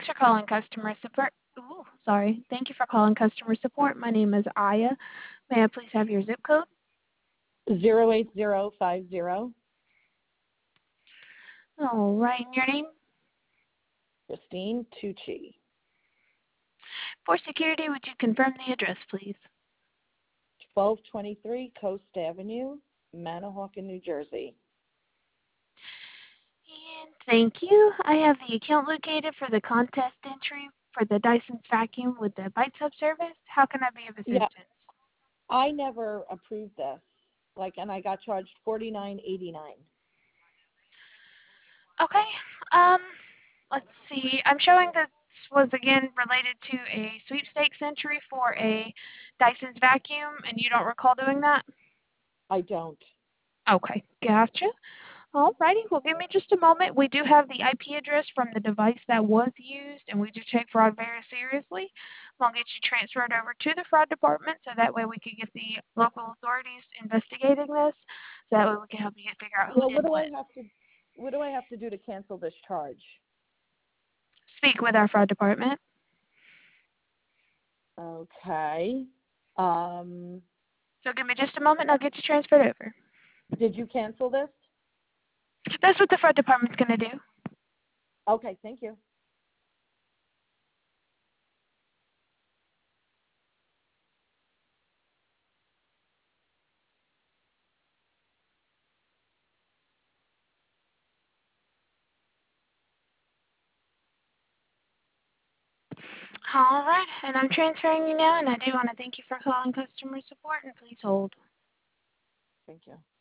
Thanks for calling customer support. Ooh, sorry. Thank you for calling customer support. My name is Aya. May I please have your zip code? 08050. All right, and your name? Christine Tucci. For security, would you confirm the address, please? 1223 Coast Avenue, Manahawkin, New Jersey. And thank you. I have the account located for the contest entry for the Dyson's vacuum with the Bite Sub service. How can I be of Yeah, assistance? I never approved this. And I got charged $49.89. Okay. Um, let's see. I'm showing this was again related to a sweepstakes entry for a Dyson's vacuum, and you don't recall doing that? I don't. Okay, gotcha. Alrighty, well give me just a moment. We do have the IP address from the device that was used, and we do take fraud very seriously. I'll get you transferred over to the fraud department so that way we can get the local authorities investigating this. So that way we can help you figure out who Well, did what. what do I have to do to cancel this charge? Speak with our fraud department. Okay. So give me just a moment and I'll get you transferred over. Did you cancel this? That's what the fraud department's going to do. Okay, thank you. All right, and I'm transferring you now, and I do want to thank you for calling customer support, and please hold. Thank you.